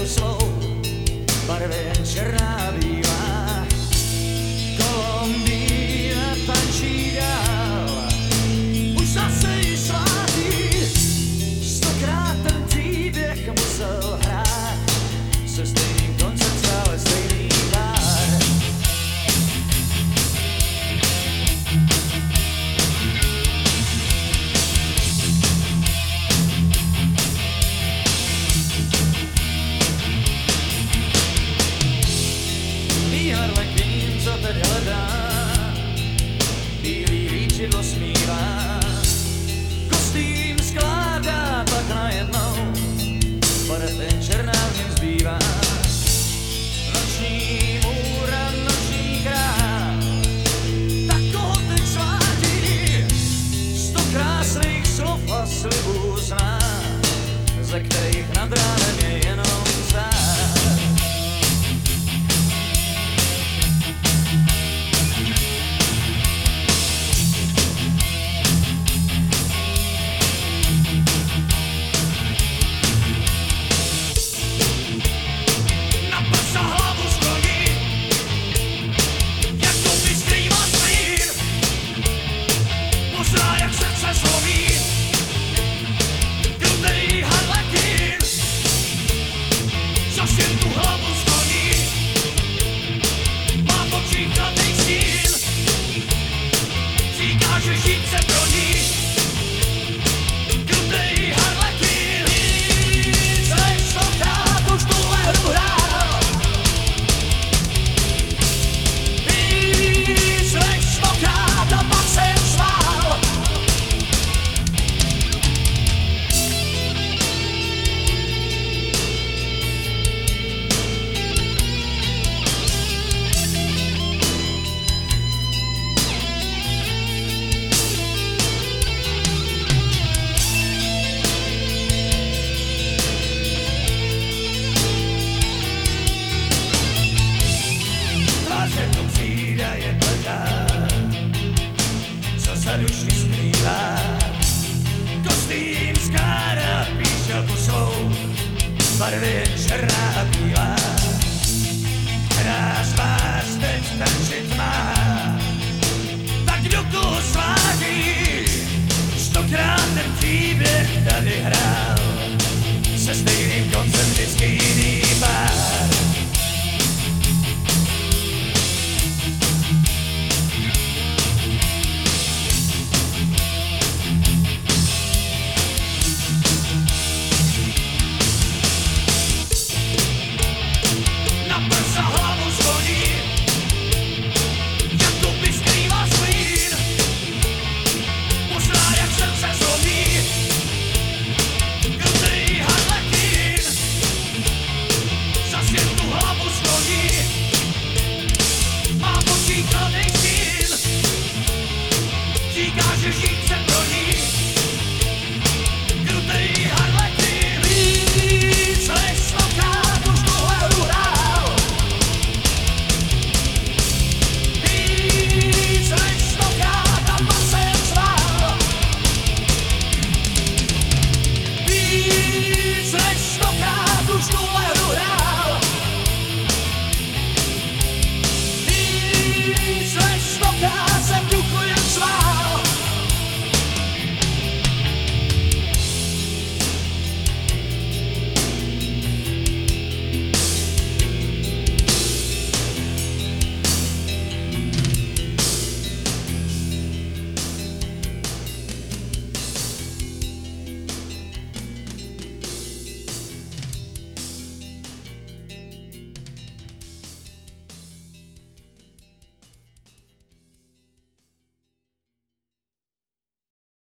tu svou, barvě černá bílá. Kolumbína tančí dál, už zase jí svátí, stokrát ten příběh musel hrát, se stejným koncem stále stejný pár. Harlekin, co teď hledá, bílý líčidlo smívá, kostým skládá, pak najednou barev černá v něm zbývá. Noční můr a noční král, tak koho teď svátí, 100 krásných slov a slibů zná, ze kterých nad ránem je jenom stát. Duši skrývá, kostým skládá, píšťalku svou, barvě černá a bílá. Hra z vás teď tančit má, tak kdo koho svátí, 100krát ten příběh tady hrál, se stejným koncem vždycky jiný.